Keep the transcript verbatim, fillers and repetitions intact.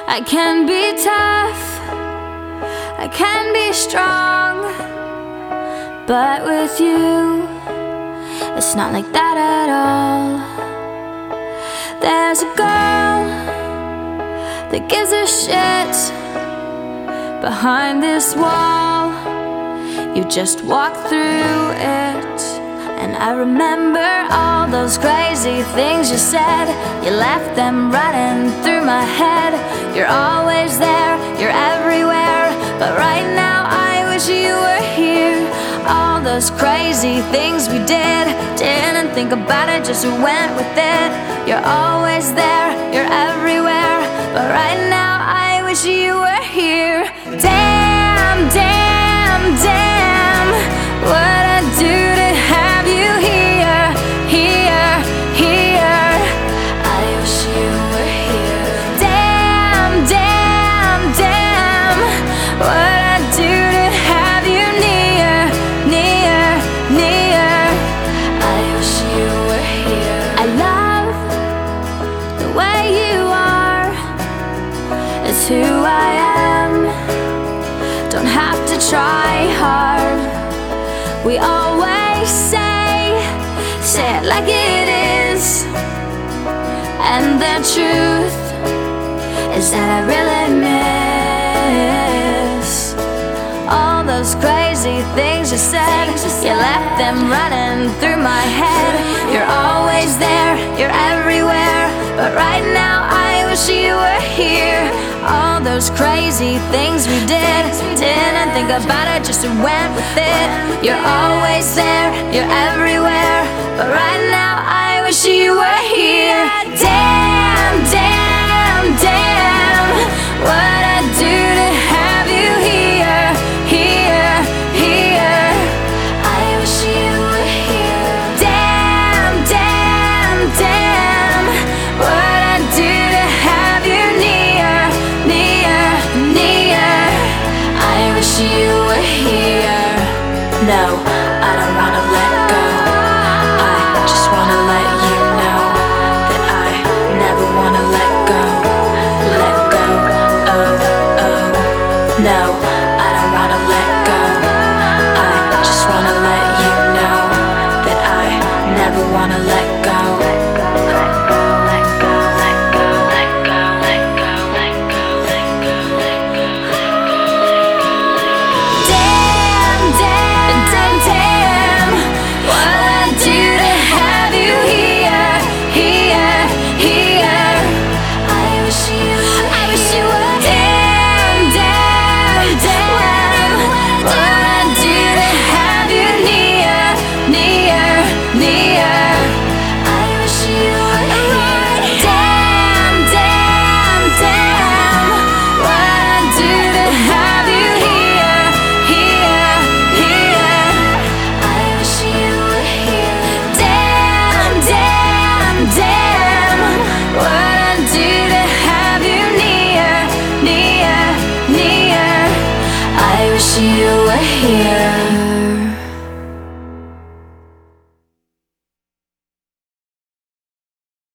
I can be tough, I can be strong, but with you, it's not like that at all. There's a girl that gives a shit behind this wall. You just walk through it, and I remember all those crazy things you said. You left them running through my head. You're always there, you're everywhere, but right now I wish you were here. All those crazy things we did, didn't think about it, just went with it. You're always there, you're everywhere, but right now I wish you were here. Damn, damn, damn, what I do to have you here, here, here. I wish you were here. Damn, damn, damn, what I do to have you near, near, near. I wish you were here. I love the way you are. It's who I am. Don't have to try hard. We always say, say it like it is. And the truth is that I really miss all those crazy things you said. You left them running through my head. You're always there, you're everywhere, but right now I wish you were here. All those crazy things we did, didn't think about it, just went with it. You're always there, you're everywhere, but right now I wish you were here. Damn, damn, damn, what I do to have you here, here, here. I wish you were here. Damn, damn, damn, what I do to have you near, near, near. I wish you were here. No, I don't wanna let go. I just wanna let you know that I never wanna let go. Let go, oh, oh. No, I don't wanna let go. I just wanna let you know that I never wanna let go. Let go, let go, let go, let go, let go, let go, let go, let go, let go. Damn, damn, damn, damn, what I do to have you here, here, here. I wish you, I wish you were. Damn, damn, damn, what I do to have you near, near, near. I wish you were here. Damn, damn, damn, what I do to have you here, here, here. I wish you were here. Damn, damn, damn, what I do to have you near, near, near. I wish you were here.